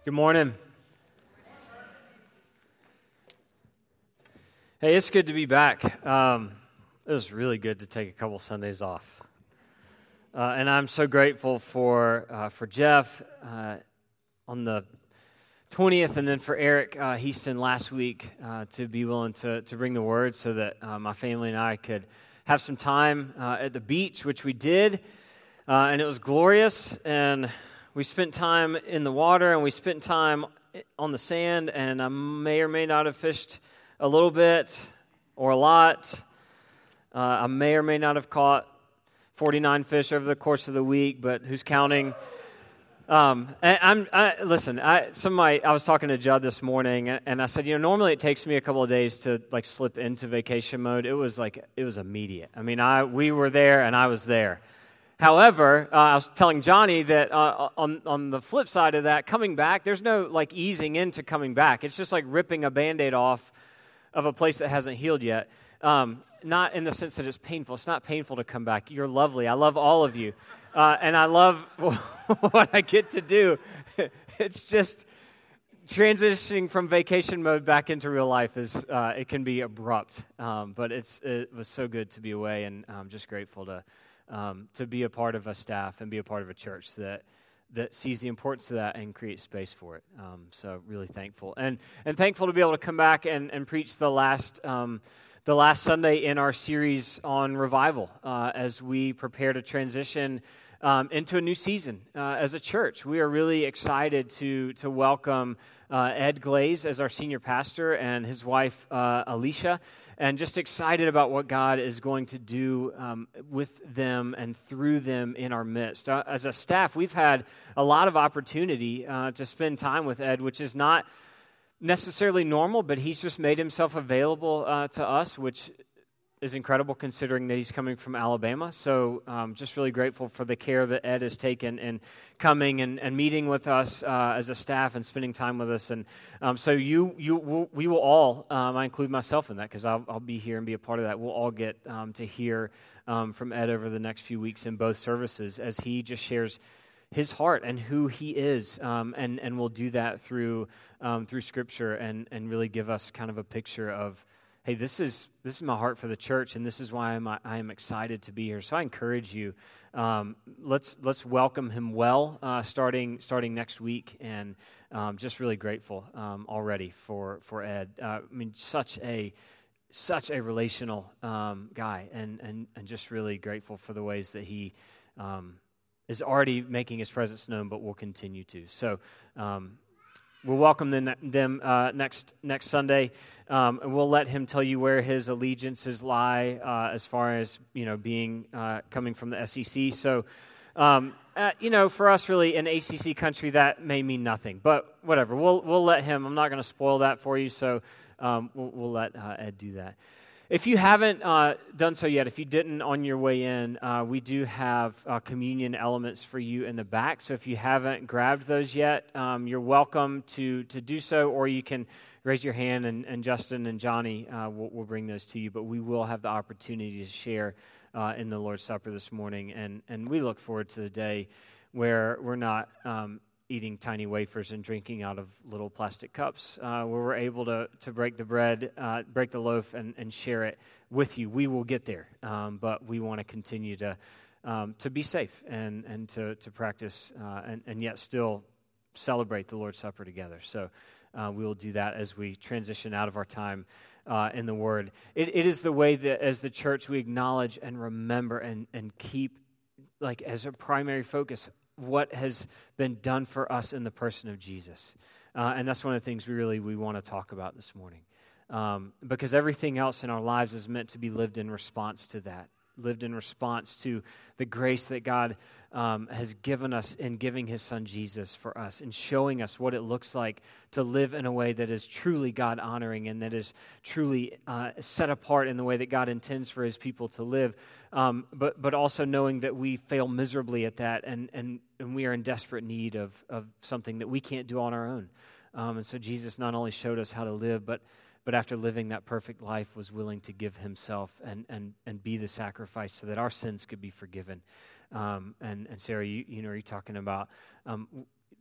Good morning. Hey, it's good to be back. It was really good to take a couple Sundays off. And I'm so grateful for Jeff on the 20th, and then for Eric Heaston last week to be willing to bring the word so that my family and I could have some time at the beach, which we did. And it was glorious, and we spent time in the water, and we spent time on the sand, and I may or may not have fished a little bit or a lot. I may or may not have caught 49 fish over the course of the week, but who's counting? I was talking to Judd this morning, and I said, normally it takes me a couple of days to slip into vacation mode. It was immediate. I mean, we were there, and I was there. However, I was telling Johnny that on the flip side of that, coming back, there's no easing into coming back. It's just like ripping a Band-Aid off of a place that hasn't healed yet. Not in the sense that it's painful. It's not painful to come back. You're lovely. I love all of you. And I love what I get to do. It's just transitioning from vacation mode back into real life it can be abrupt. But it was so good to be away, and I'm just grateful to be a part of a staff and be a part of a church that sees the importance of that and creates space for it. So really thankful. And thankful to be able to come back and preach the last Sunday in our series on revival as we prepare to transition into a new season as a church. We are really excited to welcome Ed Glaze as our senior pastor and his wife Alicia, and just excited about what God is going to do with them and through them in our midst. As a staff, we've had a lot of opportunity to spend time with Ed, which is not necessarily normal, but he's just made himself available to us, which is incredible considering that he's coming from Alabama. So just really grateful for the care that Ed has taken in coming and meeting with us as a staff and spending time with us. And so we will all, I include myself in that because I'll be here and be a part of that. We'll all get to hear from Ed over the next few weeks in both services as he just shares his heart and who he is, and we'll do that through Scripture and really give us kind of a picture of, hey, this is my heart for the church, and this is why I am excited to be here. So I encourage you, let's welcome him well, starting next week, and just really grateful already for Ed. I mean, such a relational guy, and just really grateful for the ways that he is already making his presence known, but will continue to. So we'll welcome them next Sunday, and we'll let him tell you where his allegiances lie as far as being coming from the SEC. So for us, really in ACC country, that may mean nothing, but whatever. We'll let him. I'm not going to spoil that for you, so we'll let Ed do that. If you haven't done so yet, if you didn't on your way in, we do have communion elements for you in the back. So if you haven't grabbed those yet, you're welcome to do so, or you can raise your hand, and Justin and Johnny will bring those to you. But we will have the opportunity to share in the Lord's Supper this morning, and we look forward to the day where we're not eating tiny wafers and drinking out of little plastic cups, where we're able to break the bread, break the loaf, and share it with you. We will get there, but we want to continue to be safe and to practice and yet still celebrate the Lord's Supper together. So we will do that as we transition out of our time in the Word. It is the way that as the church we acknowledge and remember and keep as a primary focus what has been done for us in the person of Jesus. And that's one of the things we want to talk about this morning. Because everything else in our lives is meant to be lived in response to that, lived in response to the grace that God has given us in giving his son Jesus for us and showing us what it looks like to live in a way that is truly God-honoring and that is truly set apart in the way that God intends for his people to live, but also knowing that we fail miserably at that and we are in desperate need of something that we can't do on our own. And so Jesus not only showed us how to live, but after living that perfect life was willing to give himself and be the sacrifice so that our sins could be forgiven. And Sarah, you know, you're talking about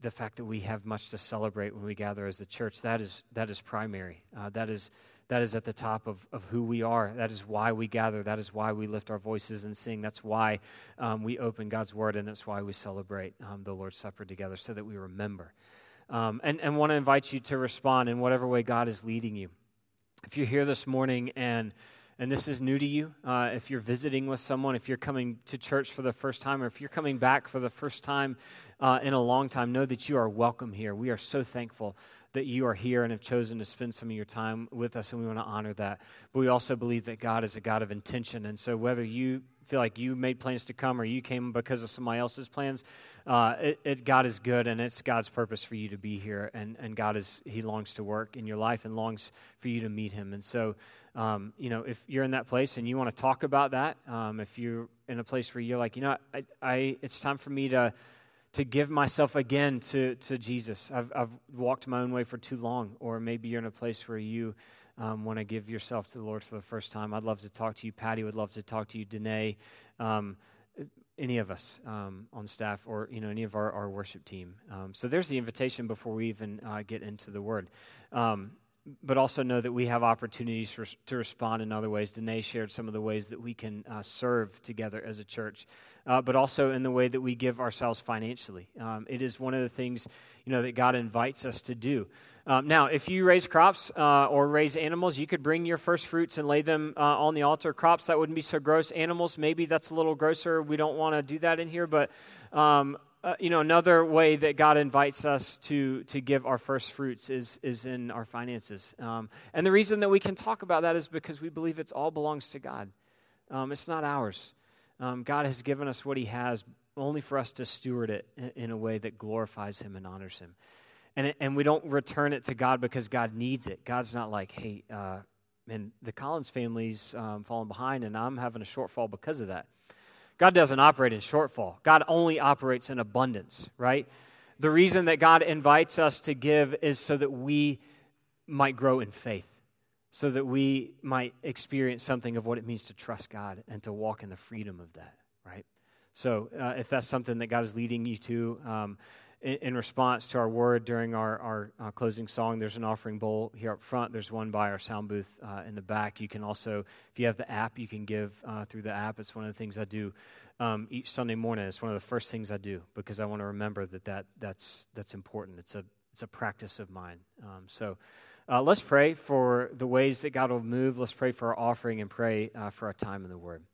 the fact that we have much to celebrate when we gather as the church. That is primary. That is at the top of who we are. That is why we gather. That is why we lift our voices and sing. That's why we open God's Word, and that's why we celebrate the Lord's Supper together, so that we remember. And want to invite you to respond in whatever way God is leading you. If you're here this morning and this is new to you, if you're visiting with someone, if you're coming to church for the first time, or if you're coming back for the first time in a long time, know that you are welcome here. We are so thankful that you are here and have chosen to spend some of your time with us, and we want to honor that. But we also believe that God is a God of intention, and so whether you feel like you made plans to come or you came because of somebody else's plans, God is good, and it's God's purpose for you to be here, and He longs to work in your life and longs for you to meet Him. And so, if you're in that place and you want to talk about that, if you're in a place where you're like, it's time for me to give myself again to Jesus. I've walked my own way for too long. Or maybe you're in a place where you want to give yourself to the Lord for the first time. I'd love to talk to you. Patty would love to talk to you. Danae, any of us on staff, or any of our worship team. So there's the invitation before we even get into the Word. But also know that we have opportunities to respond in other ways. Danae shared some of the ways that we can serve together as a church, but also in the way that we give ourselves financially. It is one of the things, that God invites us to do. Now, if you raise crops or raise animals, you could bring your first fruits and lay them on the altar. Crops, that wouldn't be so gross. Animals, maybe that's a little grosser. We don't want to do that in here, but another way that God invites us to give our first fruits is in our finances. And the reason that we can talk about that is because we believe it all belongs to God. It's not ours. God has given us what He has only for us to steward it in a way that glorifies Him and honors Him. And we don't return it to God because God needs it. God's not like, hey, man, the Collins family's falling behind and I'm having a shortfall because of that. God doesn't operate in shortfall. God only operates in abundance, right? The reason that God invites us to give is so that we might grow in faith, so that we might experience something of what it means to trust God and to walk in the freedom of that, right? So if that's something that God is leading you to, in response to our word during our closing song, there's an offering bowl here up front. There's one by our sound booth in the back. You can also, if you have the app, you can give through the app. It's one of the things I do each Sunday morning. It's one of the first things I do because I want to remember that's important. It's a practice of mine. So let's pray for the ways that God will move. Let's pray for our offering and pray for our time in the Word.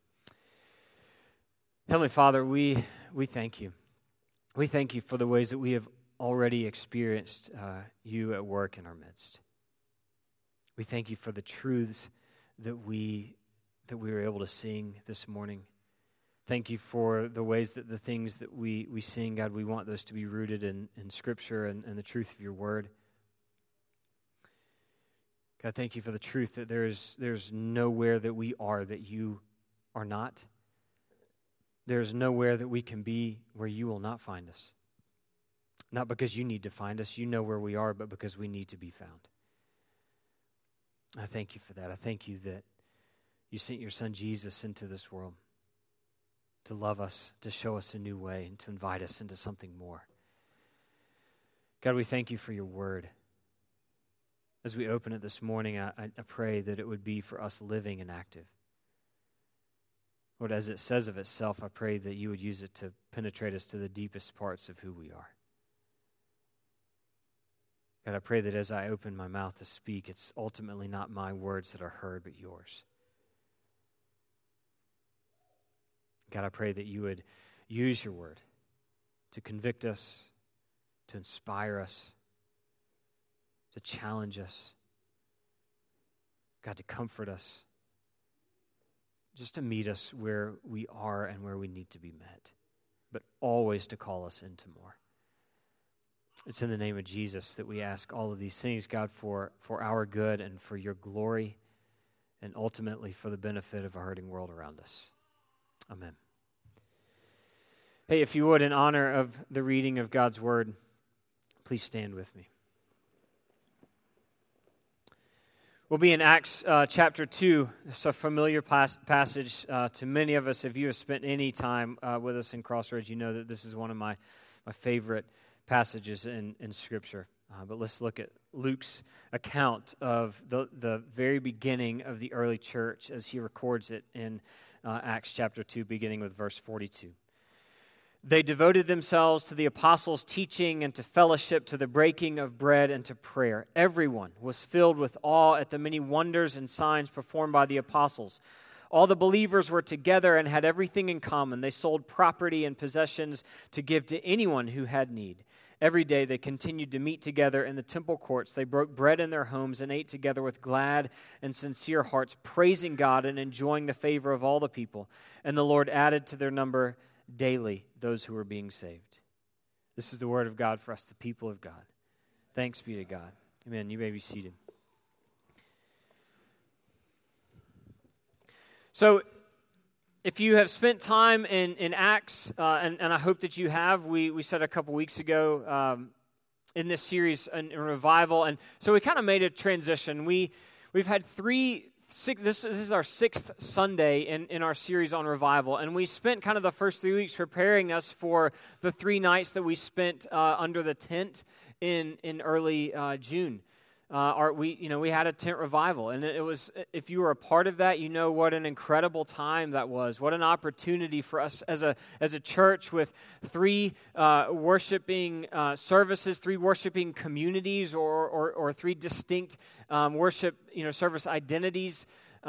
Heavenly Father, we thank you. We thank you for the ways that we have already experienced you at work in our midst. We thank you for the truths that we were able to sing this morning. Thank you for the ways that the things that we sing, God, we want those to be rooted in Scripture and the truth of your word. God, thank you for the truth that there's nowhere that we are that you are not. There's nowhere that we can be where you will not find us. Not because you need to find us, you know where we are, but because we need to be found. I thank you for that. I thank you that you sent your Son Jesus into this world to love us, to show us a new way, and to invite us into something more. God, we thank you for your word. As we open it this morning, I pray that it would be for us living and active. Lord, as it says of itself, I pray that you would use it to penetrate us to the deepest parts of who we are. God, I pray that as I open my mouth to speak, it's ultimately not my words that are heard, but yours. God, I pray that you would use your word to convict us, to inspire us, to challenge us, God, to comfort us, just to meet us where we are and where we need to be met, but always to call us into more. It's in the name of Jesus that we ask all of these things, God, for our good and for your glory, and ultimately for the benefit of a hurting world around us. Amen. Hey, if you would, in honor of the reading of God's word, please stand with me. We'll be in Acts chapter 2. It's a familiar passage to many of us. If you have spent any time with us in Crossroads, you know that this is one of my favorite passages in Scripture. But let's look at Luke's account of the very beginning of the early church as he records it in Acts chapter 2, beginning with verse 42. They devoted themselves to the apostles' teaching and to fellowship, to the breaking of bread and to prayer. Everyone was filled with awe at the many wonders and signs performed by the apostles. All the believers were together and had everything in common. They sold property and possessions to give to anyone who had need. Every day they continued to meet together in the temple courts. They broke bread in their homes and ate together with glad and sincere hearts, praising God and enjoying the favor of all the people. And the Lord added to their number daily those who were being saved. This is the word of God for us, the people of God. Thanks be to God. Amen. You may be seated. So, if you have spent time in Acts, and I hope that you have, we said a couple weeks ago in this series in revival, and so we kind of made a transition. We've had this is our sixth Sunday in our series on revival, and we spent kind of the first 3 weeks preparing us for the 3 nights that we spent under the tent in early June. We had a tent revival, and it was, if you were a part of that, you know what an incredible time that was. What an opportunity for us as a church with 3 worshiping services, 3 worshiping communities, or 3 distinct worship service identities.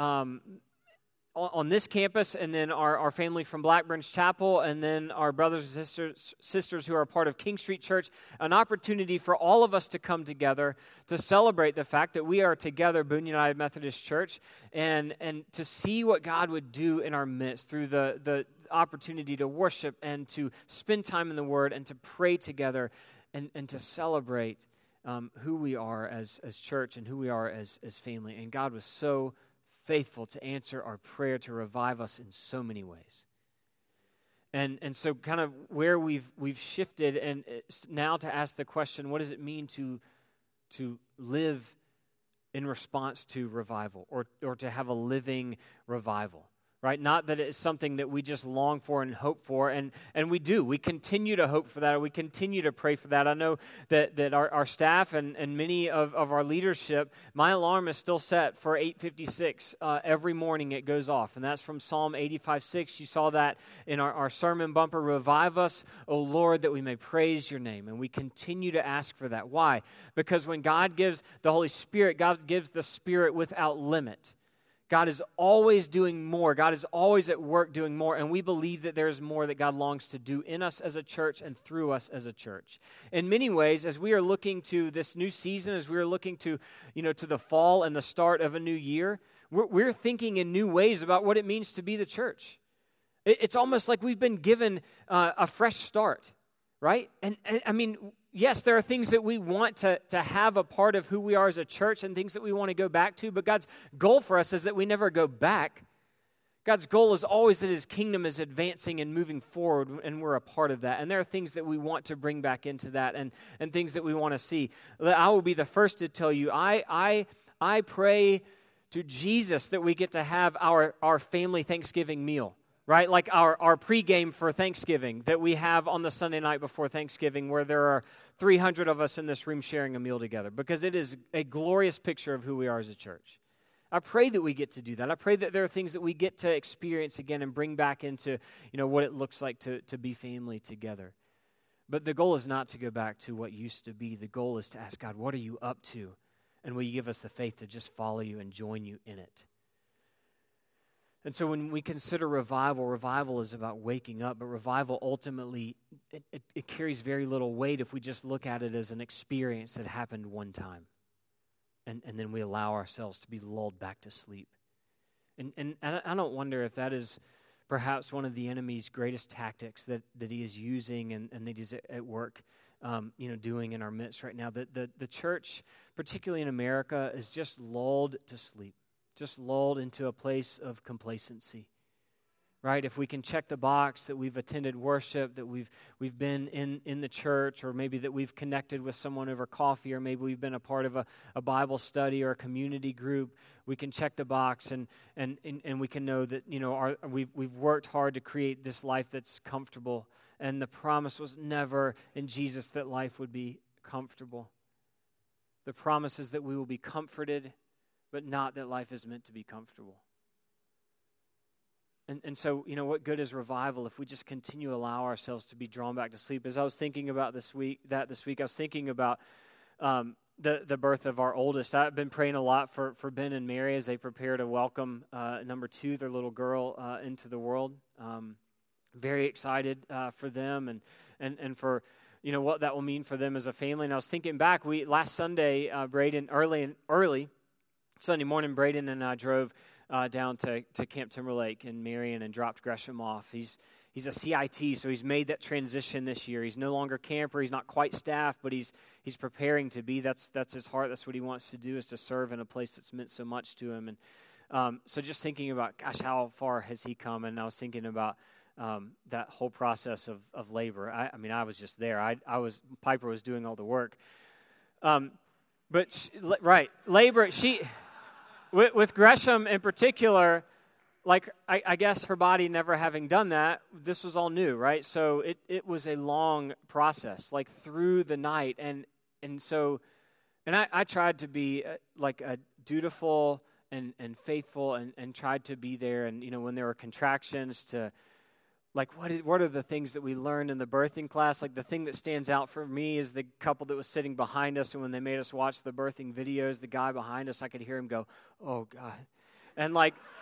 On this campus, and then our family from Blackburn's Chapel, and then our brothers and sisters who are a part of King Street Church, an opportunity for all of us to come together to celebrate the fact that we are together, Boone United Methodist Church, and to see what God would do in our midst through the opportunity to worship and to spend time in the Word and to pray together and to celebrate who we are as church and who we are as family. And God was so faithful to answer our prayer to revive us in so many ways. And so kind of where we've shifted and now to ask the question, what does it mean to live in response to revival or to have a living revival? Right? Not that it's something that we just long for and hope for, and we do. We continue to hope for that, or we continue to pray for that. I know that our staff and many of our leadership, my alarm is still set for 8:56. Every morning it goes off, and that's from Psalm 85:6. You saw that in our sermon bumper, "Revive us, O Lord, that we may praise your name." And we continue to ask for that. Why? Because when God gives the Holy Spirit, God gives the Spirit without limit. God is always doing more. God is always at work doing more, and we believe that there is more that God longs to do in us as a church and through us as a church. In many ways, as we are looking to this new season, as we are looking to the fall and the start of a new year, we're thinking in new ways about what it means to be the church. It's almost like we've been given a fresh start, right? And I mean, yes, there are things that we want to have a part of who we are as a church and things that we want to go back to, but God's goal for us is that we never go back. God's goal is always that His kingdom is advancing and moving forward, and we're a part of that. And there are things that we want to bring back into that and things that we want to see. I will be the first to tell you, I pray to Jesus that we get to have our family Thanksgiving meal. Right, like our pregame for Thanksgiving that we have on the Sunday night before Thanksgiving, where there are 300 of us in this room sharing a meal together, because it is a glorious picture of who we are as a church. I pray that we get to do that. I pray that there are things that we get to experience again and bring back into what it looks like to be family together. But the goal is not to go back to what used to be. The goal is to ask God, what are you up to? And will you give us the faith to just follow you and join you in it? And so when we consider revival is about waking up, but revival ultimately, it carries very little weight if we just look at it as an experience that happened one time. And then we allow ourselves to be lulled back to sleep. And I don't wonder if that is perhaps one of the enemy's greatest tactics that he is using and that he's at work doing in our midst right now. The church, particularly in America, is just lulled to sleep. Just lulled into a place of complacency, right? If we can check the box that we've attended worship, that we've been in the church, or maybe that we've connected with someone over coffee, or maybe we've been a part of a Bible study or a community group, we can check the box and we can know that, we've worked hard to create this life that's comfortable. And the promise was never in Jesus that life would be comfortable. The promise is that we will be comforted, but not that life is meant to be comfortable. And so, what good is revival if we just continue to allow ourselves to be drawn back to sleep? As I was thinking about this week, I was thinking about the birth of our oldest. I've been praying a lot for Ben and Mary as they prepare to welcome number 2, their little girl, into the world. Very excited for them and for what that will mean for them as a family. And I was thinking back, last Sunday, Braden early Sunday morning, Braden and I drove down to Camp Timberlake in Marion and dropped Gresham off. He's a CIT, so he's made that transition this year. He's no longer camper. He's not quite staff, but he's preparing to be. That's his heart. That's what he wants to do, is to serve in a place that's meant so much to him. And so just thinking about, gosh, how far has he come? And I was thinking about that whole process of labor. I was just there. Piper was doing all the work. Labor. With Gresham in particular, I guess her body never having done that, this was all new, right? So it was a long process, through the night, and I tried to be a dutiful and faithful and tried to be there, and when there were contractions to. What are the things that we learned in the birthing class? The thing that stands out for me is the couple that was sitting behind us, and when they made us watch the birthing videos, the guy behind us, I could hear him go, "Oh, God." And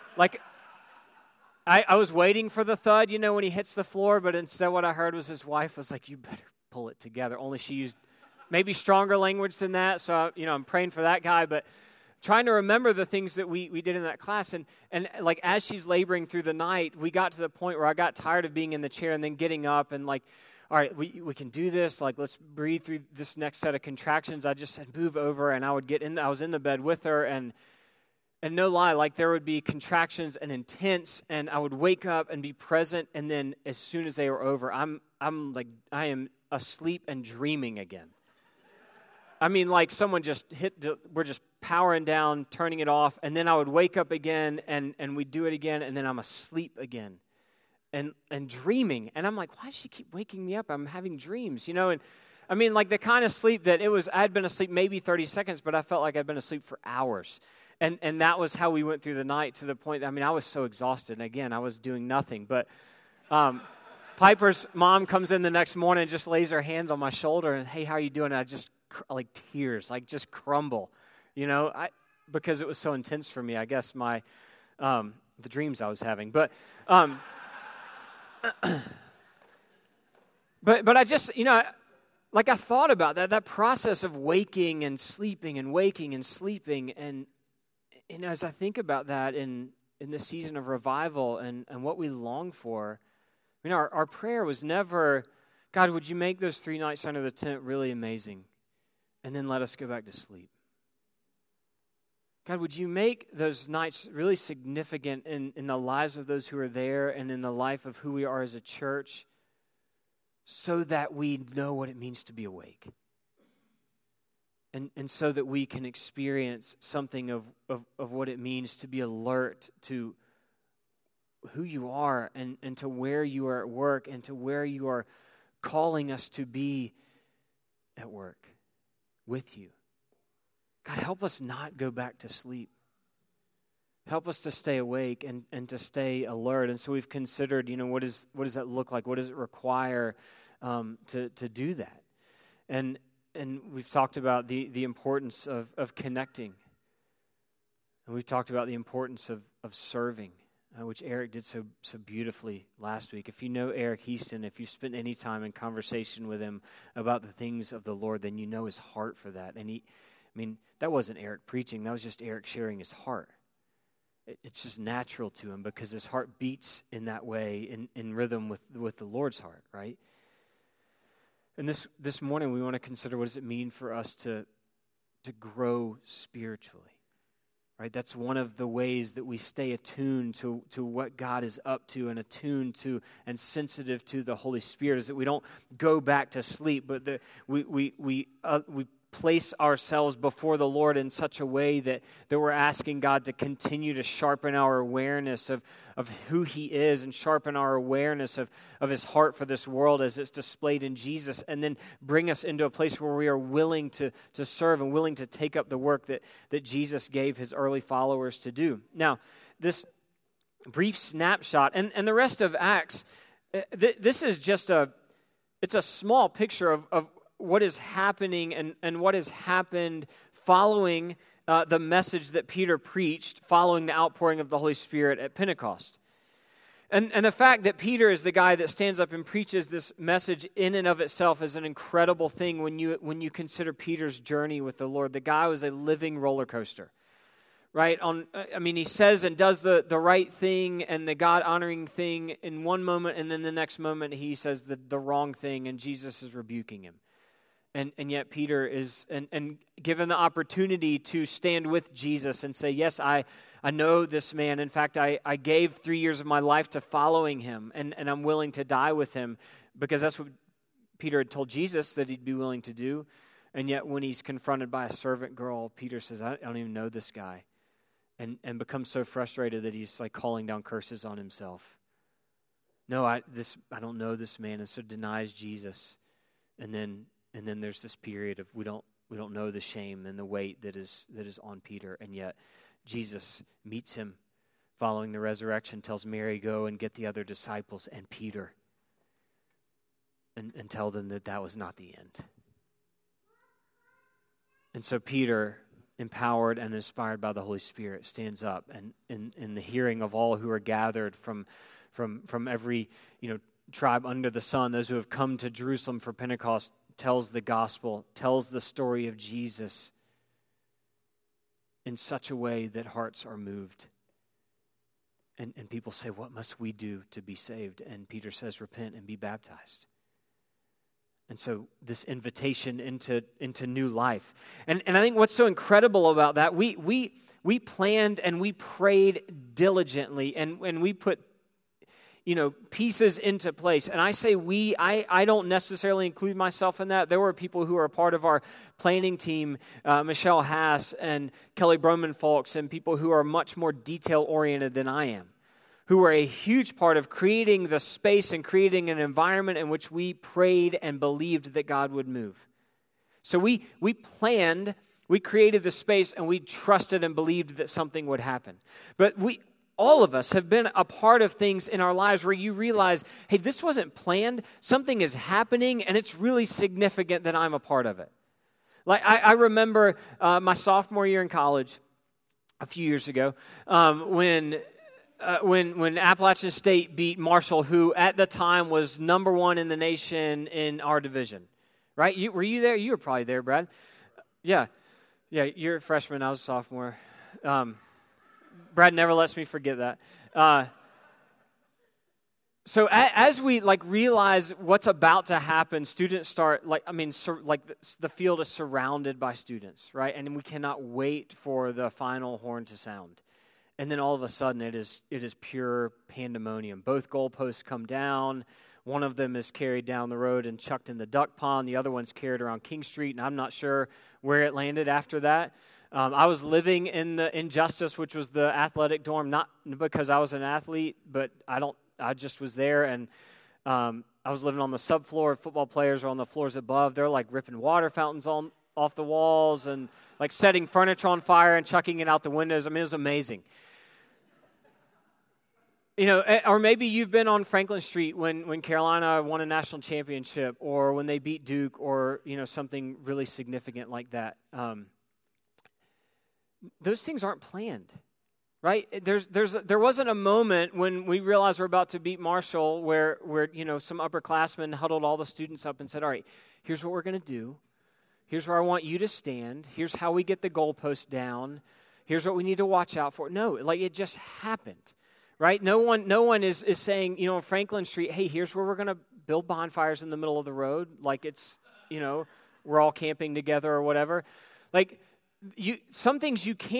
I was waiting for the thud, when he hits the floor, but instead what I heard was his wife was like, "You better pull it together." Only she used maybe stronger language than that, so, I'm praying for that guy, but trying to remember the things that we did in that class. And as she's laboring through the night, we got to the point where I got tired of being in the chair and then getting up and all right, we can do this. Let's breathe through this next set of contractions. I just said, move over, and I was in the bed with her, and no lie, there would be contractions and intense, and I would wake up and be present, and then as soon as they were over, I am asleep and dreaming again. Someone just we're just powering down, turning it off, and then I would wake up again, and we'd do it again, and then I'm asleep again, and dreaming. And I'm like, why does she keep waking me up? I'm having dreams, and the kind of sleep that I'd been asleep maybe 30 seconds, but I felt like I'd been asleep for hours. And that was how we went through the night, to the point that, I was so exhausted, and again, I was doing nothing, but Piper's mom comes in the next morning and just lays her hands on my shoulder, and, "Hey, how are you doing?" And I just tears, just crumble, because it was so intense for me. I guess my the dreams I was having, but I just I thought about that process of waking and sleeping and waking and sleeping, and as I think about that in the season of revival and what we long for, our prayer was never, "God, would you make those 3 nights under the tent really amazing? And then let us go back to sleep. God, would you make those nights really significant in the lives of those who are there and in the life of who we are as a church, so that we know what it means to be awake? And so that we can experience something of what it means to be alert to who you are and to where you are at work and to where you are calling us to be at work with you. God, help us not go back to sleep. Help us to stay awake and to stay alert." And so we've considered, what does that look like? What does it require to do that? And we've talked about the importance of connecting. And we've talked about the importance of serving, which Eric did so beautifully last week. If you know Eric Heaston, if you've spent any time in conversation with him about the things of the Lord, then you know his heart for that. And that wasn't Eric preaching. That was just Eric sharing his heart. It's just natural to him because his heart beats in that way, in rhythm with the Lord's heart, right? And this morning we want to consider, what does it mean for us to grow spiritually, right? That's one of the ways that we stay attuned to what God is up to and attuned to and sensitive to the Holy Spirit, is that we don't go back to sleep, but that we place ourselves before the Lord in such a way that we're asking God to continue to sharpen our awareness of who He is and sharpen our awareness of His heart for this world as it's displayed in Jesus, and then bring us into a place where we are willing to serve and willing to take up the work that Jesus gave His early followers to do. Now, this brief snapshot, and the rest of Acts, this is just it's a small picture of what is happening and what has happened following the message that Peter preached following the outpouring of the Holy Spirit at Pentecost. And the fact that Peter is the guy that stands up and preaches this message in and of itself is an incredible thing when you consider Peter's journey with the Lord. The guy was a living roller coaster, right? He says and does the right thing and the God-honoring thing in one moment, and then the next moment he says the wrong thing, and Jesus is rebuking him. And yet Peter is and given the opportunity to stand with Jesus and say, yes, I know this man. In fact, I gave 3 years of my life to following him, and I'm willing to die with him, because that's what Peter had told Jesus that he'd be willing to do. And yet when he's confronted by a servant girl, Peter says, I don't even know this guy, and becomes so frustrated that he's like calling down curses on himself. No, I don't know this man, and so denies Jesus. And then there's this period of we don't know the shame and the weight that is on Peter, and yet Jesus meets him following the resurrection, tells Mary, go and get the other disciples and Peter, and tell them that was not the end. And so Peter, empowered and inspired by the Holy Spirit, stands up and in the hearing of all who are gathered from every tribe under the sun, those who have come to Jerusalem for Pentecost, tells the gospel, tells the story of Jesus in such a way that hearts are moved. And people say, what must we do to be saved? And Peter says, repent and be baptized. And so this invitation into new life. And I think what's so incredible about that, we planned and we prayed diligently, and we put pieces into place. And I say I don't necessarily include myself in that. There were people who are a part of our planning team, Michelle Haas and Kelly Broman Folks, and people who are much more detail-oriented than I am, who were a huge part of creating the space and creating an environment in which we prayed and believed that God would move. So we planned, we created the space, and we trusted and believed that something would happen. But all of us have been a part of things in our lives where you realize, hey, this wasn't planned. Something is happening, and it's really significant that I'm a part of it. Like I remember my sophomore year in college a few years ago when Appalachian State beat Marshall, who at the time was number one in the nation in our division. Right? Were you there? You were probably there, Brad. Yeah, you're a freshman. I was a sophomore. Brad never lets me forget that. So as we realize what's about to happen, students start the field is surrounded by students, right? And we cannot wait for the final horn to sound. And then all of a sudden it is pure pandemonium. Both goalposts come down. One of them is carried down the road and chucked in the duck pond. The other one's carried around King Street, and I'm not sure where it landed after that. I was living in Justice, which was the athletic dorm, not because I was an athlete, but I just was there, and I was living on the subfloor. Football players are on the floors above. They're ripping water fountains off the walls and setting furniture on fire and chucking it out the windows. I mean, it was amazing. Or maybe you've been on Franklin Street when Carolina won a national championship, or when they beat Duke, or something really significant like that. Those things aren't planned, right? There wasn't a moment when we realized we're about to beat Marshall where some upperclassmen huddled all the students up and said, all right, here's what we're going to do. Here's where I want you to stand. Here's how we get the goalpost down. Here's what we need to watch out for. No, it just happened, right? No one is saying, on Franklin Street, hey, here's where we're going to build bonfires in the middle of the road, like it's, we're all camping together or whatever. Some things you can't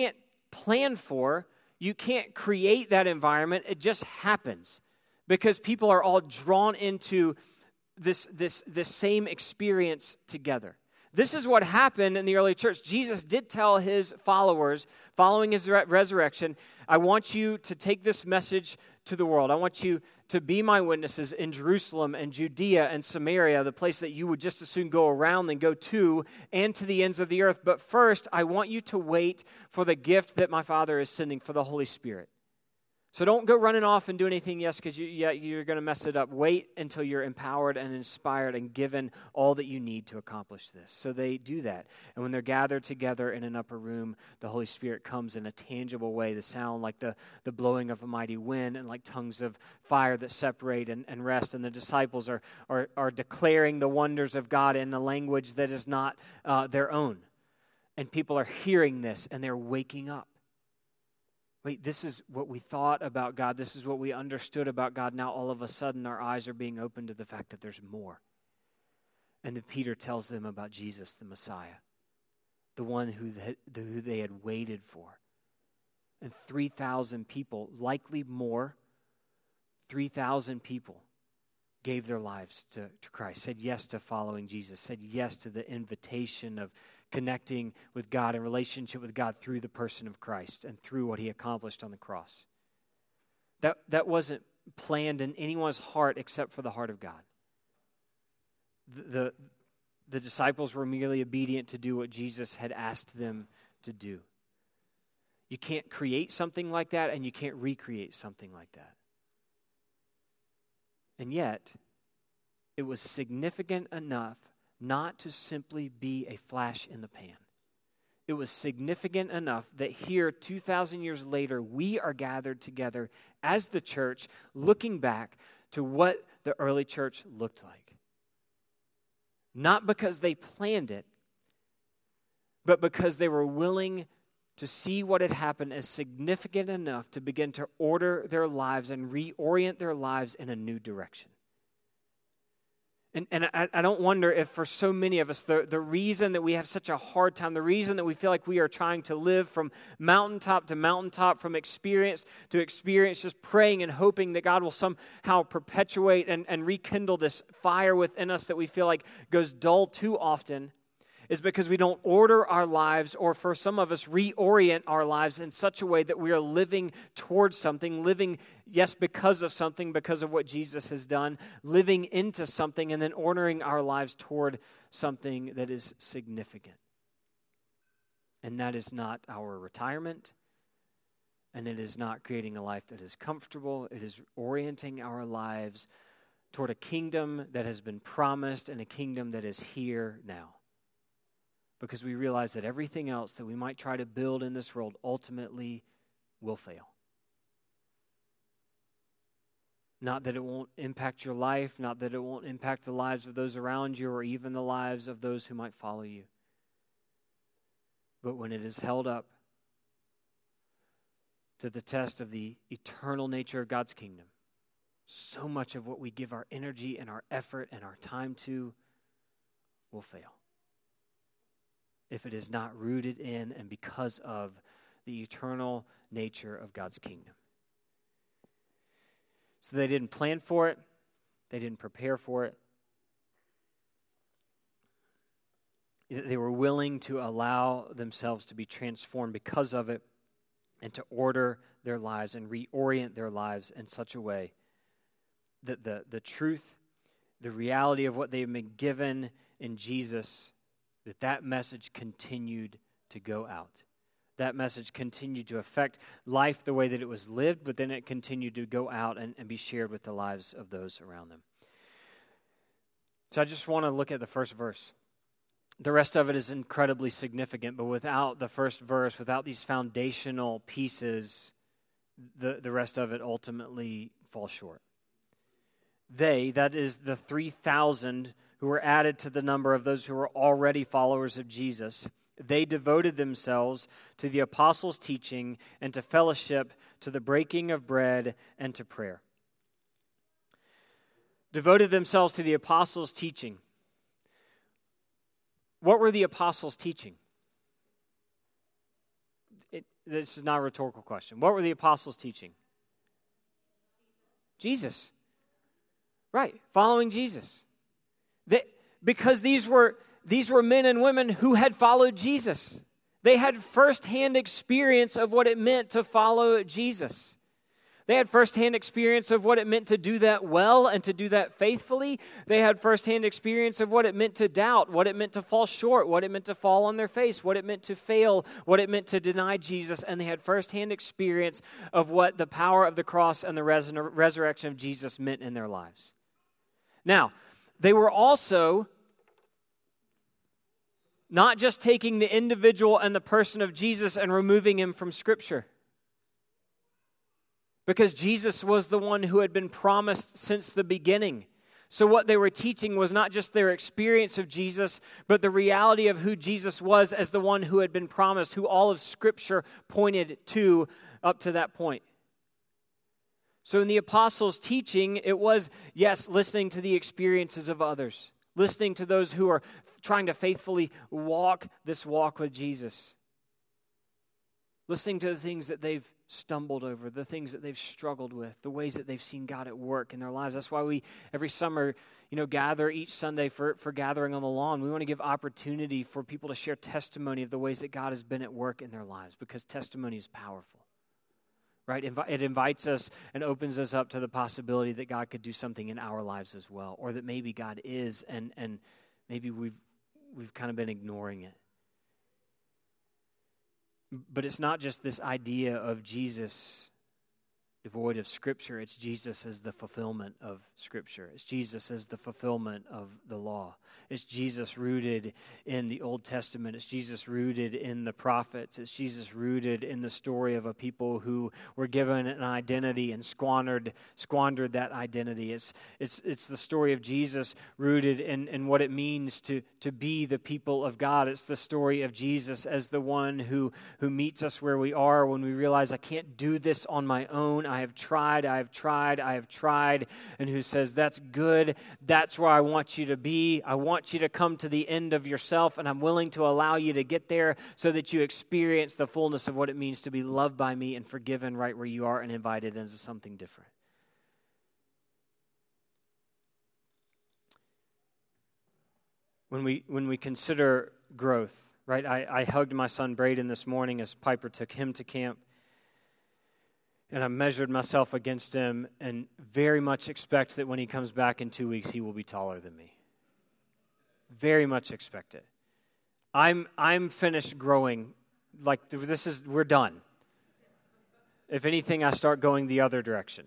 plan for. You can't create that environment. It just happens because people are all drawn into this same experience together. This is what happened in the early church. Jesus did tell his followers, following his resurrection, I want you to take this message to the world. I want you to be my witnesses in Jerusalem and Judea and Samaria, the place that you would just as soon go around than go to, and to the ends of the earth. But first, I want you to wait for the gift that my Father is sending, for the Holy Spirit. So don't go running off and do anything, because you're going to mess it up. Wait until you're empowered and inspired and given all that you need to accomplish this. So they do that. And when they're gathered together in an upper room, the Holy Spirit comes in a tangible way, the sound like the blowing of a mighty wind and like tongues of fire that separate and rest. And the disciples are declaring the wonders of God in a language that is not their own. And people are hearing this and they're waking up. Wait, this is what we thought about God. This is what we understood about God. Now all of a sudden our eyes are being opened to the fact that there's more. And then Peter tells them about Jesus, the Messiah, the one who they had waited for. And 3,000 people, likely more, 3,000 people gave their lives to Christ, said yes to following Jesus, said yes to the invitation of connecting with God and relationship with God through the person of Christ and through what he accomplished on the cross. That wasn't planned in anyone's heart except for the heart of God. The disciples were merely obedient to do what Jesus had asked them to do. You can't create something like that, and you can't recreate something like that. And yet, it was significant enough not to simply be a flash in the pan. It was significant enough that here, 2,000 years later, we are gathered together as the church, looking back to what the early church looked like. Not because they planned it, but because they were willing to see what had happened as significant enough to begin to order their lives and reorient their lives in a new direction. And I don't wonder if for so many of us, the reason that we have such a hard time, the reason that we feel like we are trying to live from mountaintop to mountaintop, from experience to experience, just praying and hoping that God will somehow perpetuate and rekindle this fire within us that we feel like goes dull too often, is because we don't order our lives, or for some of us, reorient our lives in such a way that we are living towards something, living, yes, because of something, because of what Jesus has done, living into something, and then ordering our lives toward something that is significant. And that is not our retirement, and it is not creating a life that is comfortable. It is orienting our lives toward a kingdom that has been promised and a kingdom that is here now. Because we realize that everything else that we might try to build in this world ultimately will fail. Not that it won't impact your life, not that it won't impact the lives of those around you or even the lives of those who might follow you. But when it is held up to the test of the eternal nature of God's kingdom, so much of what we give our energy and our effort and our time to will fail, if it is not rooted in and because of the eternal nature of God's kingdom. So they didn't plan for it. They didn't prepare for it. They were willing to allow themselves to be transformed because of it and to order their lives and reorient their lives in such a way that the truth, the reality of what they have been given in Jesus, that message continued to go out. That message continued to affect life the way that it was lived, but then it continued to go out and be shared with the lives of those around them. So I just want to look at the first verse. The rest of it is incredibly significant, but without the first verse, without these foundational pieces, the rest of it ultimately falls short. They, that is the 3,000 who were added to the number of those who were already followers of Jesus, they devoted themselves to the apostles' teaching and to fellowship, to the breaking of bread and to prayer. Devoted themselves to the apostles' teaching. What were the apostles teaching? this is not a rhetorical question. What were the apostles teaching? Jesus. Right, following Jesus. Because these were men and women who had followed Jesus. They had firsthand experience of what it meant to follow Jesus. They had firsthand experience of what it meant to do that well and to do that faithfully. They had firsthand experience of what it meant to doubt, what it meant to fall short, what it meant to fall on their face, what it meant to fail, what it meant to deny Jesus. And they had firsthand experience of what the power of the cross and the resurrection of Jesus meant in their lives. Now, they were also not just taking the individual and the person of Jesus and removing him from Scripture. Because Jesus was the one who had been promised since the beginning. So what they were teaching was not just their experience of Jesus, but the reality of who Jesus was as the one who had been promised, who all of Scripture pointed to up to that point. So in the apostles' teaching, it was, yes, listening to the experiences of others, listening to those who are trying to faithfully walk this walk with Jesus, listening to the things that they've stumbled over, the things that they've struggled with, the ways that they've seen God at work in their lives. That's why we, every summer, gather each Sunday for Gathering on the Lawn. We want to give opportunity for people to share testimony of the ways that God has been at work in their lives, because testimony is powerful, right? It invites us and opens us up to the possibility that God could do something in our lives as well, or that maybe God is, and maybe we've kind of been ignoring it. But it's not just this idea of Jesus devoid of Scripture. It's Jesus as the fulfillment of Scripture. It's Jesus as the fulfillment of the law. It's Jesus rooted in the Old Testament. It's Jesus rooted in the prophets. It's Jesus rooted in the story of a people who were given an identity and squandered that identity. It's the story of Jesus rooted in what it means to be the people of God. It's the story of Jesus as the one who meets us where we are when we realize I can't do this on my own. I have tried, and who says, that's good, that's where I want you to be. I want you to come to the end of yourself, and I'm willing to allow you to get there so that you experience the fullness of what it means to be loved by me and forgiven right where you are and invited into something different. When we consider growth, right? I hugged my son Braden this morning as Piper took him to camp. And I measured myself against him and very much expect that when he comes back in 2 weeks, he will be taller than me. Very much expect it. I'm finished growing. Like, we're done. If anything, I start going the other direction.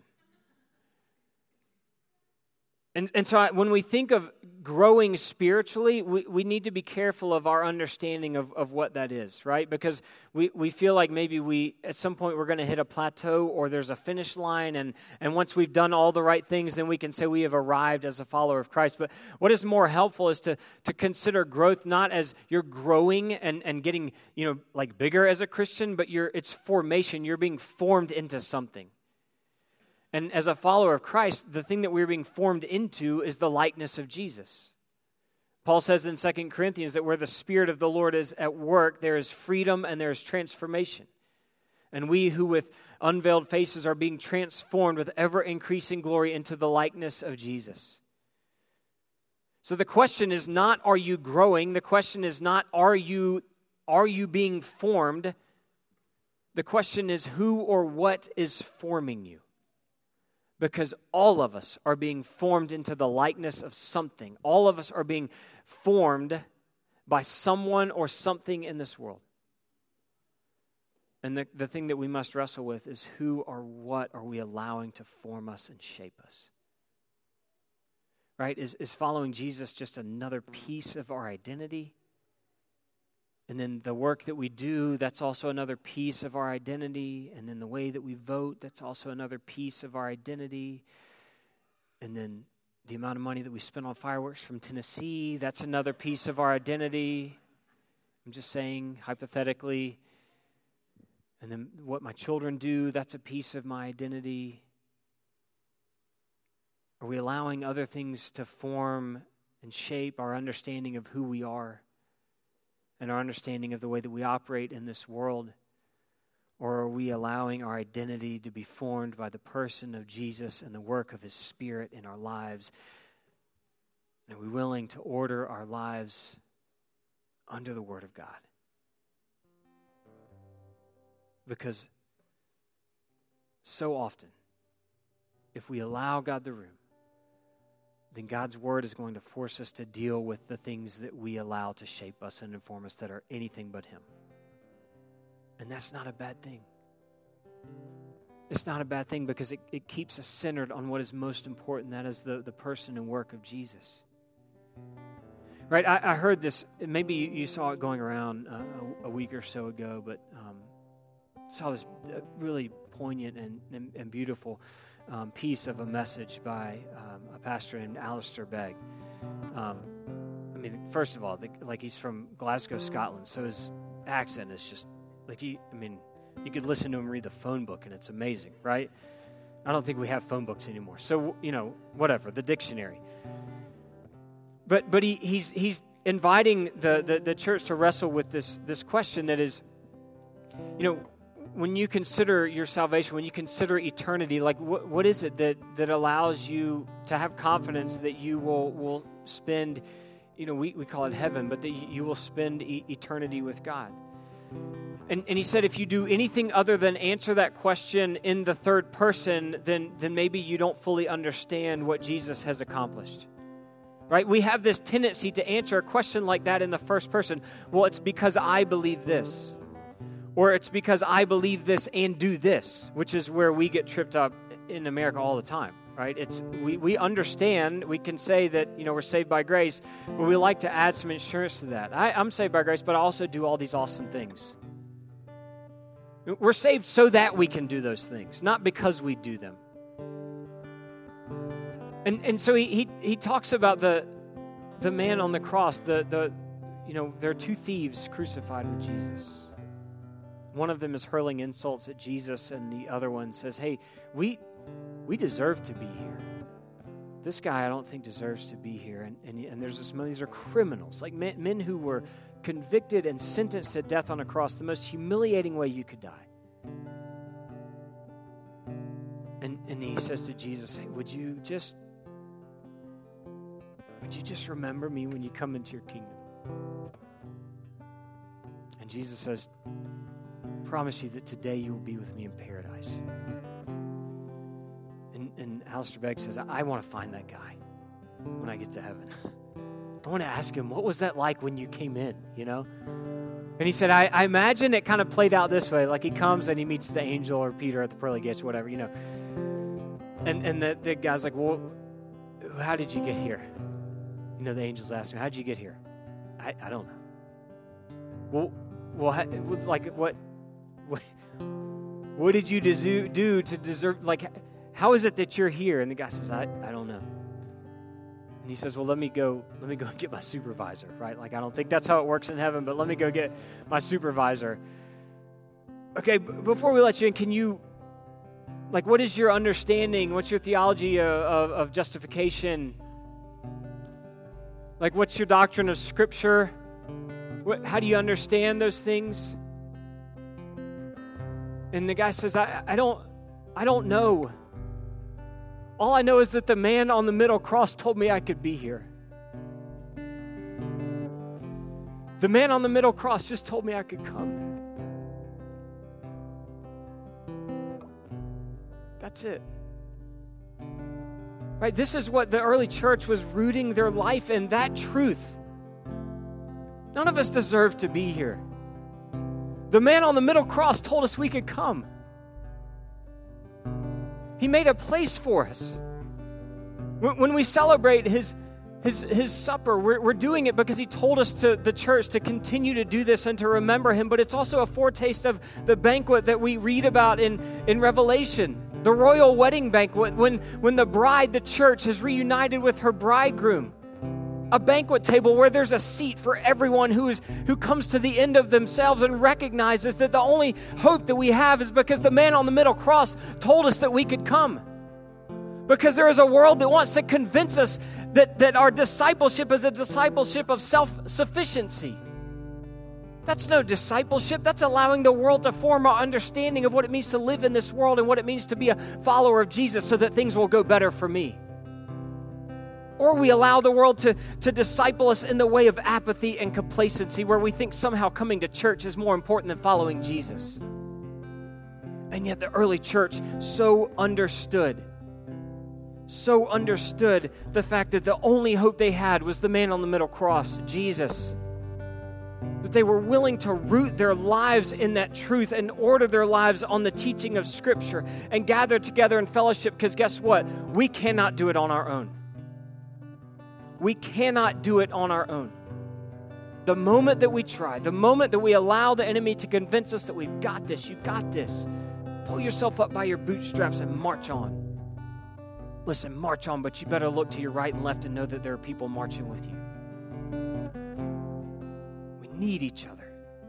And so when we think of growing spiritually, we need to be careful of our understanding of what that is, right? Because we feel like maybe at some point we're going to hit a plateau or there's a finish line, and once we've done all the right things, then we can say we have arrived as a follower of Christ. But what is more helpful is to consider growth not as you're growing and getting like bigger as a Christian, but it's formation. You're being formed into something. And as a follower of Christ, the thing that we're being formed into is the likeness of Jesus. Paul says in 2 Corinthians that where the Spirit of the Lord is at work, there is freedom and there is transformation. And we who with unveiled faces are being transformed with ever-increasing glory into the likeness of Jesus. So the question is not, are you growing? The question is not, are you being formed? The question is, who or what is forming you? Because all of us are being formed into the likeness of something. All of us are being formed by someone or something in this world. And the thing that we must wrestle with is who or what are we allowing to form us and shape us? Right? Is following Jesus just another piece of our identity? And then the work that we do, that's also another piece of our identity. And then the way that we vote, that's also another piece of our identity. And then the amount of money that we spend on fireworks from Tennessee, that's another piece of our identity. I'm just saying, hypothetically. And then what my children do, that's a piece of my identity. Are we allowing other things to form and shape our understanding of who we are? And our understanding of the way that we operate in this world? Or are we allowing our identity to be formed by the person of Jesus and the work of His Spirit in our lives? And are we willing to order our lives under the Word of God? Because so often, if we allow God the room, then God's Word is going to force us to deal with the things that we allow to shape us and inform us that are anything but Him. And that's not a bad thing. It's not a bad thing because it keeps us centered on what is most important, that is the person and work of Jesus. Right, I heard this, maybe you saw it going around a week or so ago, but saw this really poignant and beautiful piece of a message by a pastor named Alistair Begg. First of all, he's from Glasgow, Scotland, so his accent is just you could listen to him read the phone book, and it's amazing, right? I don't think we have phone books anymore. So, whatever, the dictionary. But he's inviting the church to wrestle with this question that is, when you consider your salvation, when you consider eternity, what is it that allows you to have confidence that you will spend, we call it heaven, but that you will spend eternity with God? And he said, if you do anything other than answer that question in the third person, then maybe you don't fully understand what Jesus has accomplished. Right? We have this tendency to answer a question like that in the first person. Well, it's because I believe this. Or it's because I believe this and do this, which is where we get tripped up in America all the time. Right? We understand, we can say that, we're saved by grace, but we like to add some insurance to that. I'm saved by grace, but I also do all these awesome things. We're saved so that we can do those things, not because we do them. And so he talks about the man on the cross, there are two thieves crucified with Jesus. One of them is hurling insults at Jesus, and the other one says, hey, we deserve to be here. This guy I don't think deserves to be here. And there's these are criminals, like men who were convicted and sentenced to death on a cross, the most humiliating way you could die. And he says to Jesus, hey, would you just remember me when you come into your kingdom? And Jesus says, I promise you that today you will be with me in paradise. And Alistair Begg says, I want to find that guy when I get to heaven. I want to ask him, what was that like when you came in, And he said, I imagine it kind of played out this way. Like he comes and he meets the angel or Peter at the pearly gates or whatever, And the guy's like, well, how did you get here? The angel's asking, how did you get here? I don't know. Well, what did you do to deserve, how is it that you're here? And the guy says, I don't know. And he says, well, let me go and get my supervisor, right? I don't think that's how it works in heaven, but let me go get my supervisor. Okay, before we let you in, can you, what is your understanding? What's your theology of justification? What's your doctrine of Scripture? How do you understand those things? And the guy says, I don't know. All I know is that the man on the middle cross told me I could be here. The man on the middle cross just told me I could come. That's it. Right? This is what the early church was rooting their life in, that truth. None of us deserve to be here. The man on the middle cross told us we could come. He made a place for us. When we celebrate his supper, we're doing it because he told us to the church to continue to do this and to remember him, but it's also a foretaste of the banquet that we read about in Revelation, the royal wedding banquet, when the bride, the church, is reunited with her bridegroom. A banquet table where there's a seat for everyone who comes to the end of themselves and recognizes that the only hope that we have is because the man on the middle cross told us that we could come. Because there is a world that wants to convince us that our discipleship is a discipleship of self-sufficiency. That's no discipleship. That's allowing the world to form our understanding of what it means to live in this world and what it means to be a follower of Jesus so that things will go better for me. Or we allow the world to disciple us in the way of apathy and complacency, where we think somehow coming to church is more important than following Jesus. And yet the early church so understood the fact that the only hope they had was the man on the middle cross, Jesus. That they were willing to root their lives in that truth and order their lives on the teaching of Scripture and gather together in fellowship, because guess what? We cannot do it on our own. We cannot do it on our own. The moment that we try, the moment that we allow the enemy to convince us that we've got this, you got this, pull yourself up by your bootstraps and march on. Listen, march on, but you better look to your right and left and know that there are people marching with you. We need each other.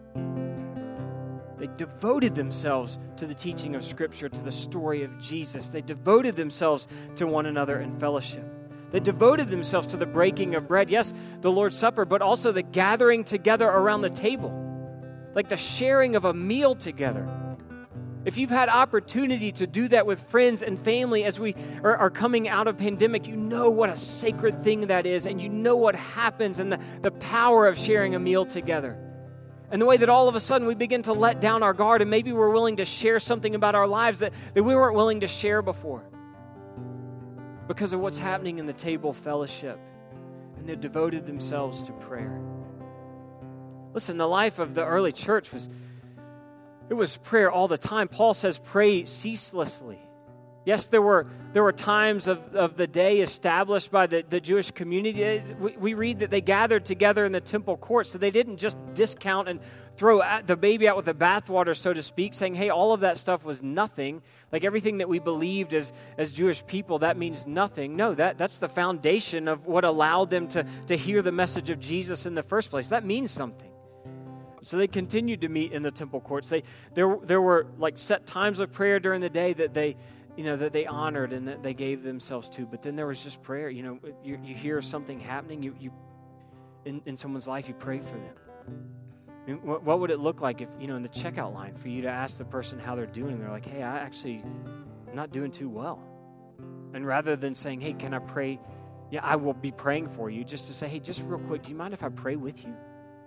They devoted themselves to the teaching of Scripture, to the story of Jesus. They devoted themselves to one another in fellowship. They devoted themselves to the breaking of bread. Yes, the Lord's Supper, but also the gathering together around the table, like the sharing of a meal together. If you've had opportunity to do that with friends and family as we are coming out of pandemic, you know what a sacred thing that is, and you know what happens and the power of sharing a meal together. And the way that all of a sudden we begin to let down our guard, and maybe we're willing to share something about our lives that we weren't willing to share before because of what's happening in the table fellowship. And they devoted themselves to prayer. Listen, the life of the early church was prayer all the time. Paul says, pray ceaselessly. Yes, there were times of the day established by the Jewish community. We read that they gathered together in the temple courts, so they didn't just discount and throw the baby out with the bathwater, so to speak, saying, hey, all of that stuff was nothing. Like everything that we believed as Jewish people, that means nothing. No, that's the foundation of what allowed them to hear the message of Jesus in the first place. That means something. So they continued to meet in the temple courts. There were like set times of prayer during the day that they honored and that they gave themselves to. But then there was just prayer. You hear something happening, you in someone's life, you pray for them. I mean, what would it look like if, in the checkout line, for you to ask the person how they're doing? They're like, hey, I'm not doing too well. And rather than saying, hey, can I pray? Yeah, I will be praying for you. Just to say, hey, just real quick, do you mind if I pray with you?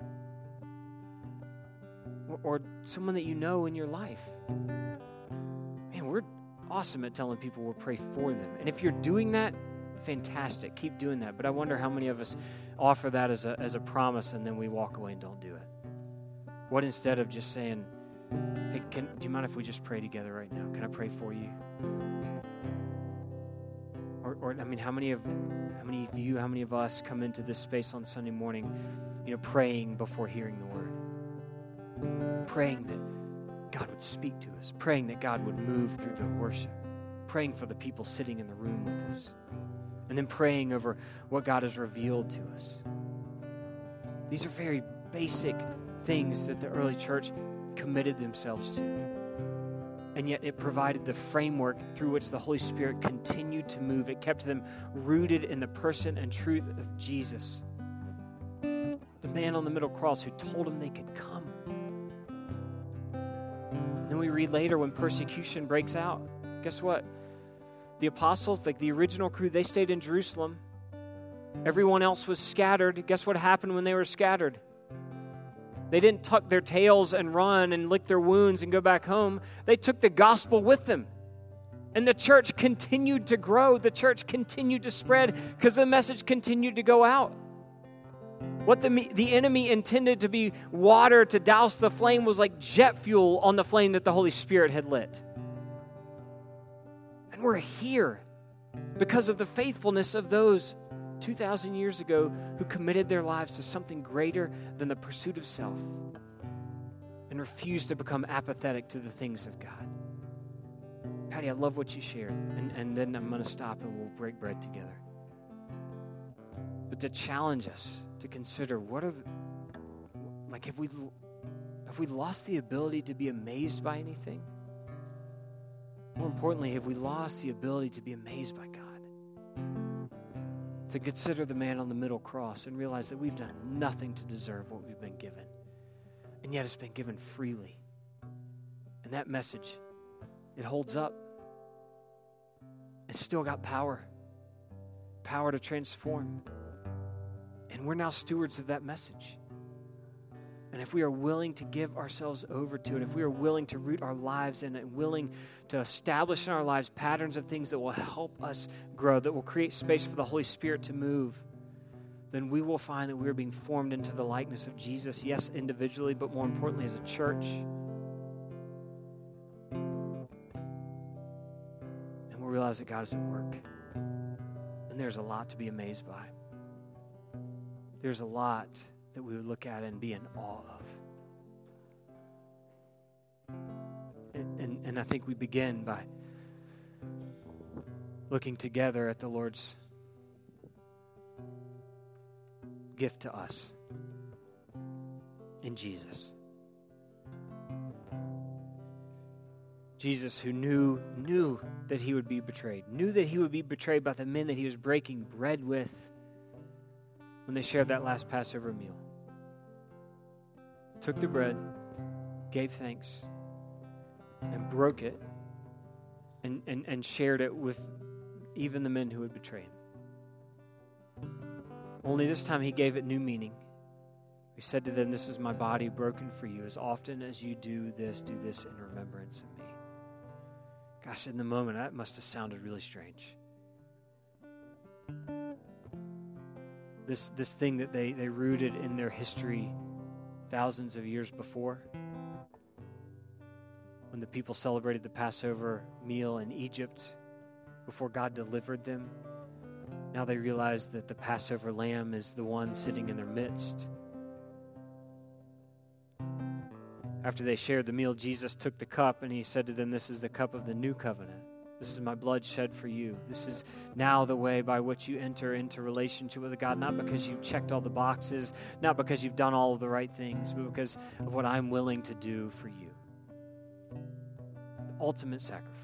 Or someone that you know in your life. Man, we're awesome at telling people we'll pray for them. And if you're doing that, fantastic. Keep doing that. But I wonder how many of us offer that as a promise and then we walk away and don't do it. What instead of just saying, hey, do you mind if we just pray together right now? Can I pray for you? Or I mean, how many of you, how many of us come into this space on Sunday morning, praying before hearing the word? Praying that God would speak to us, praying that God would move through the worship, praying for the people sitting in the room with us, and then praying over what God has revealed to us. These are very basic things that the early church committed themselves to. And yet it provided the framework through which the Holy Spirit continued to move. It kept them rooted in the person and truth of Jesus, the man on the middle cross who told them they could come. Then we read later when persecution breaks out. Guess what? The apostles, like the original crew, they stayed in Jerusalem. Everyone else was scattered. Guess what happened when they were scattered? They didn't tuck their tails and run and lick their wounds and go back home. They took the gospel with them. And the church continued to grow. The church continued to spread because the message continued to go out. What the enemy intended to be water to douse the flame was like jet fuel on the flame that the Holy Spirit had lit. And we're here because of the faithfulness of those 2,000 years ago who committed their lives to something greater than the pursuit of self and refused to become apathetic to the things of God. Patty, I love what you shared. And then I'm going to stop and we'll break bread together. But to challenge us to consider have we lost the ability to be amazed by anything? More importantly, have we lost the ability to be amazed by God? To consider the man on the middle cross and realize that we've done nothing to deserve what we've been given. and yet it's been given freely. And that message, it holds up. It's still got power to transform. And we're now stewards of that message. And if we are willing to give ourselves over to it, if we are willing to root our lives in it, and willing to establish in our lives patterns of things that will help us grow, that will create space for the Holy Spirit to move, then we will find that we are being formed into the likeness of Jesus, yes, individually, but more importantly as a church. And we'll realize that God is at work. And there's a lot to be amazed by. There's a lot that we would look at and be in awe of. And I think we begin by looking together at the Lord's gift to us in Jesus. Jesus, who knew that he would be betrayed, knew that he would be betrayed by the men that he was breaking bread with when they shared that last Passover meal. Took the bread, gave thanks, and broke it, and shared it with even the men who would betray him. Only this time he gave it new meaning. He said to them, "This is my body broken for you. As often as you do this in remembrance of me." Gosh, in the moment, that must have sounded really strange. This thing that they rooted in their history thousands of years before, when the people celebrated the Passover meal in Egypt before God delivered them. Now they realize that the Passover lamb is the one sitting in their midst. After they shared the meal, Jesus took the cup and he said to them, "This is the cup of the new covenant. This is my blood shed for you. This is now the way by which you enter into relationship with God, not because you've checked all the boxes, not because you've done all of the right things, but because of what I'm willing to do for you." The ultimate sacrifice.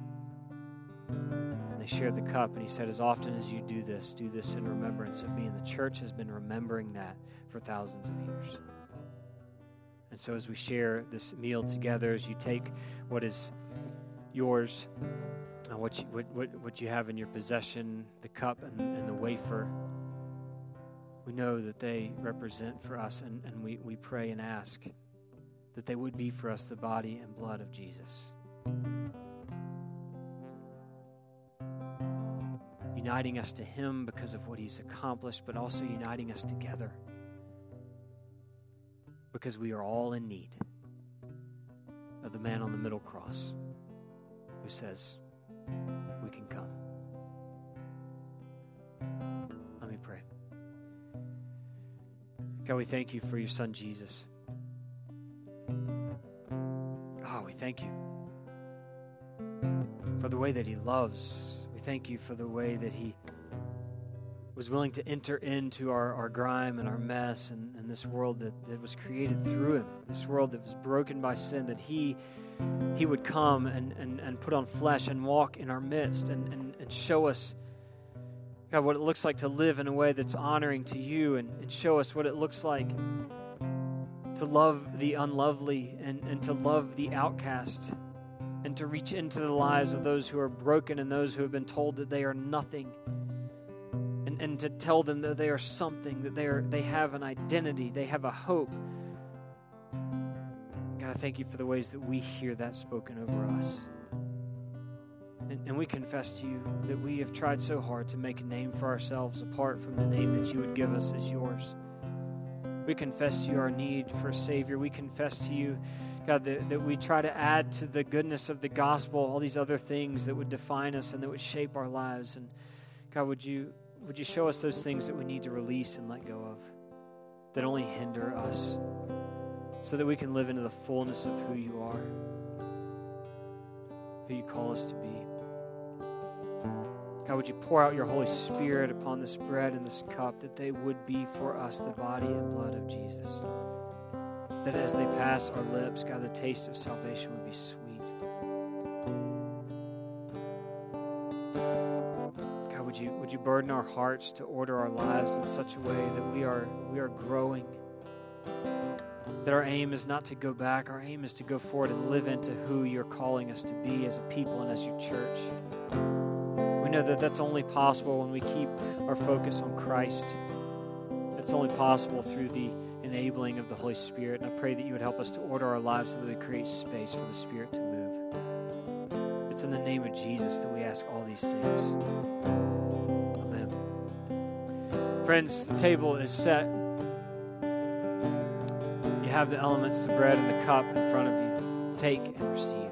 And they shared the cup, and he said, "As often as you do this in remembrance of me." And the church has been remembering that for thousands of years. And so as we share this meal together, as you take what is yours, and what you have in your possession, the cup and the wafer, we know that they represent for us, and we pray and ask that they would be for us the body and blood of Jesus. Uniting us to him because of what he's accomplished, but also uniting us together because we are all in need of the man on the middle cross who says, "We can come." Let me pray. God, we thank you for your son, Jesus. Oh, we thank you for the way that he loves. We thank you for the way that he was willing to enter into our grime and our mess and this world that was created through him, this world that was broken by sin, that he would come and put on flesh and walk in our midst and show us, God, what it looks like to live in a way that's honoring to you, and show us what it looks like to love the unlovely and to love the outcast, and to reach into the lives of those who are broken and those who have been told that they are nothing, and to tell them that they are something, that they have an identity, they have a hope. God, I thank you for the ways that we hear that spoken over us. And we confess to you that we have tried so hard to make a name for ourselves apart from the name that you would give us as yours. We confess to you our need for a Savior. We confess to you, God, that we try to add to the goodness of the gospel all these other things that would define us and that would shape our lives. And God, would you show us those things that we need to release and let go of, that only hinder us, so that we can live into the fullness of who you are, who you call us to be. God, would you pour out your Holy Spirit upon this bread and this cup, that they would be for us the body and blood of Jesus, that as they pass our lips, God, the taste of salvation would be sweet. Would you burden our hearts to order our lives in such a way that we are growing that our aim is not to go back. Our aim is to go forward and live into who you're calling us to be as a people and as your church. We know that that's only possible when we keep our focus on Christ. It's only possible through the enabling of the Holy Spirit. And I pray that you would help us to order our lives so that we create space for the Spirit to move. It's in the name of Jesus that we ask all these things. Amen. Friends, the table is set. You have the elements, the bread and the cup in front of you. Take and receive.